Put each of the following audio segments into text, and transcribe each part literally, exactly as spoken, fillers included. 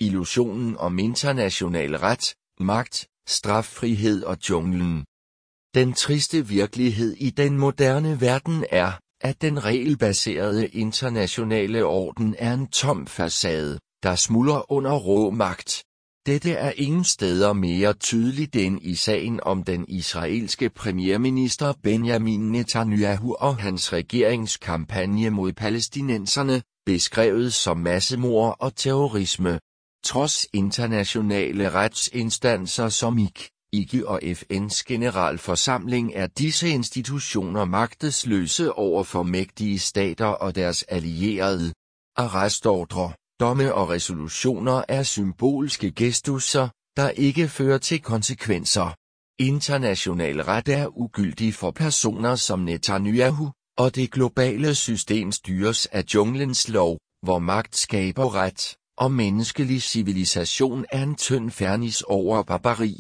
illusionen om international ret, magt, straffrihed og junglen. Den triste virkelighed i den moderne verden er, at den regelbaserede internationale orden er en tom facade, der smuldrer under rå magt. Dette er ingen steder mere tydeligt end i sagen om den israelske premierminister Benjamin Netanyahu og hans regeringskampagne mod palæstinenserne, beskrevet som massemord og terrorisme. Trods internationale retsinstanser som I C, I G og F N's generalforsamling er disse institutioner magtesløse over for mægtige stater og deres allierede. Arrestordrer, domme og resolutioner er symbolske gestusser, der ikke fører til konsekvenser. International ret er ugyldig for personer som Netanyahu, og det globale system styres af junglens lov, hvor magt skaber ret, og menneskelig civilisation er en tynd fernis over barbari.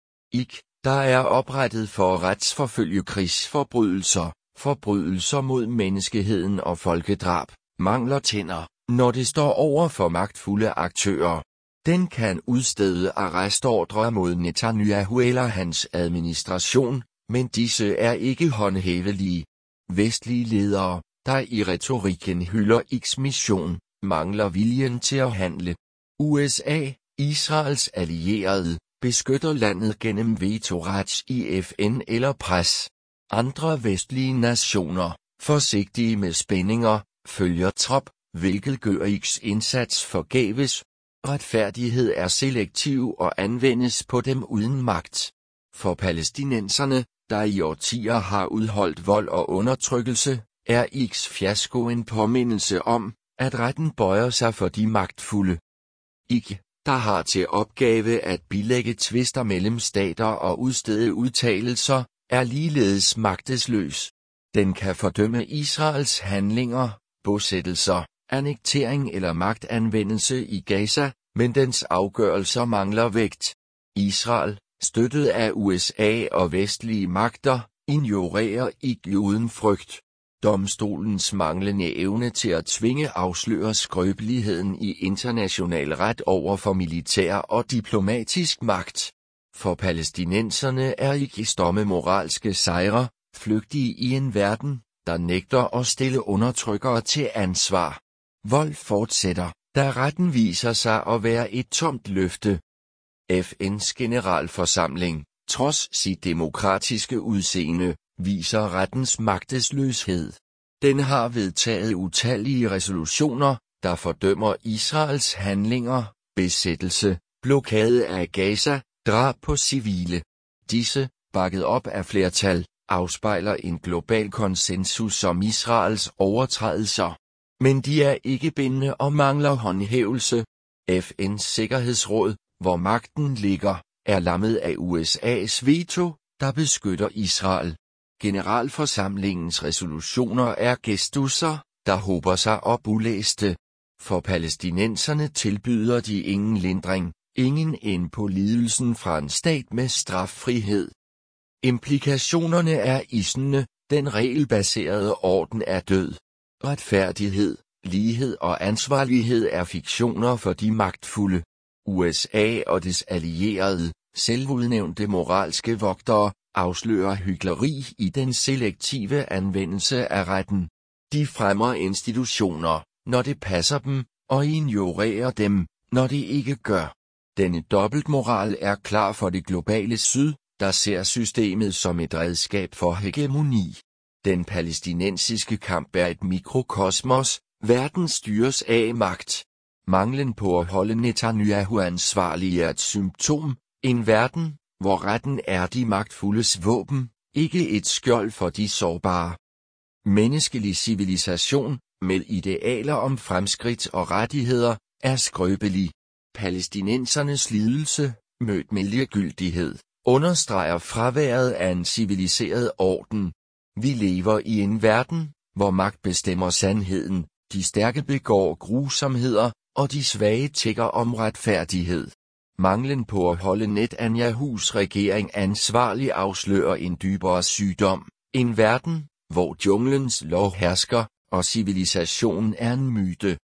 I C, der er oprettet for at retsforfølge krigsforbrydelser, forbrydelser mod menneskeheden og folkedrab, mangler tænder, når det står over for magtfulde aktører. Den kan udstede arrestordrer mod Netanyahu eller hans administration, men disse er ikke håndhævelige. Vestlige ledere, der i retorikken hylder I C's mission, mangler viljen til at handle. U S A, Israels allierede, beskytter landet gennem vetoret i F N eller pres. Andre vestlige nationer, forsigtige med spændinger, følger trop, hvilket gør I C's indsats forgæves. Retfærdighed er selektiv og anvendes på dem uden magt. For palæstinenserne, der i årtier har udholdt vold og undertrykkelse, er I C's fiasko en påmindelse om, at retten bøjer sig for de magtfulde. I C, der har til opgave at bilægge tvister mellem stater og udstede udtalelser, er ligeledes magtesløs. Den kan fordømme Israels handlinger, bosættelser, annektering eller magtanvendelse i Gaza, men dens afgørelser mangler vægt. Israel, støttet af U S A og vestlige magter, ignorerer I C uden frygt. Domstolens manglende evne til at tvinge afslører skrøbeligheden i international ret over for militær og diplomatisk magt. For palæstinenserne er I C's domme moralske sejre, flygtige i en verden, der nægter at stille undertrykkere til ansvar. Vold fortsætter, da retten viser sig at være et tomt løfte. F N's generalforsamling, trods sit demokratiske udseende, viser rettens magtesløshed. Den har vedtaget utallige resolutioner, der fordømmer Israels handlinger, besættelse, blokade af Gaza, drab på civile. Disse, bakket op af flertal, afspejler en global konsensus om Israels overtrædelser. Men de er ikke bindende og mangler håndhævelse. F N's Sikkerhedsråd, hvor magten ligger, er lammet af U S A's veto, der beskytter Israel. Generalforsamlingens resolutioner er gestusser, der håber sig op ulæste. For palæstinenserne tilbyder de ingen lindring, ingen end på lidelsen fra en stat med straffrihed. Implikationerne er isende, den regelbaserede orden er død. Retfærdighed, lighed og ansvarlighed er fiktioner for de magtfulde. U S A og dets allierede, selvudnævnte moralske vogtere, afslører hykleri i den selektive anvendelse af retten. De fremmer institutioner, når det passer dem, og ignorerer dem, når det ikke gør. Denne dobbeltmoral er klar for det globale syd, der ser systemet som et redskab for hegemoni. Den palæstinensiske kamp er et mikrokosmos, verden styres af magt. Manglen på at holde Netanyahu ansvarlig er et symptom, en verden, hvor retten er de magtfuldes våben, ikke et skjold for de sårbare. Menneskelig civilisation, med idealer om fremskridt og rettigheder, er skrøbelig. Palæstinensernes lidelse, mødt med ligegyldighed, understreger fraværet af en civiliseret orden. Vi lever i en verden, hvor magt bestemmer sandheden, de stærke begår grusomheder, og de svage tigger om retfærdighed. Manglen på at holde Netanyahus regering ansvarlig afslører en dybere sygdom, en verden, hvor junglens lov hersker, og civilisationen er en myte.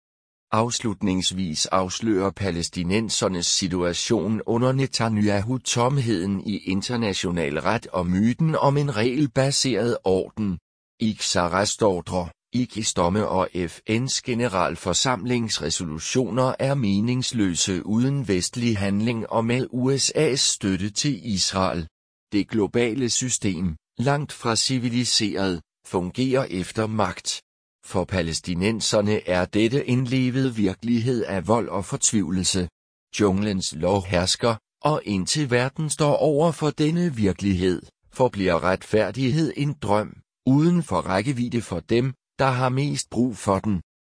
Afslutningsvis afslører palæstinensernes situation under Netanyahu tomheden i international ret og myten om en regelbaseret orden. Ikke arrestordre, ikke domme og F N's generalforsamlingsresolutioner er meningsløse uden vestlig handling og med U S A's støtte til Israel. Det globale system, langt fra civiliseret, fungerer efter magt. For palæstinenserne er dette en levet virkelighed af vold og fortvivlelse. Junglens lov hersker, og indtil verden står over for denne virkelighed, forbliver retfærdighed en drøm, uden for rækkevidde for dem, der har mest brug for den.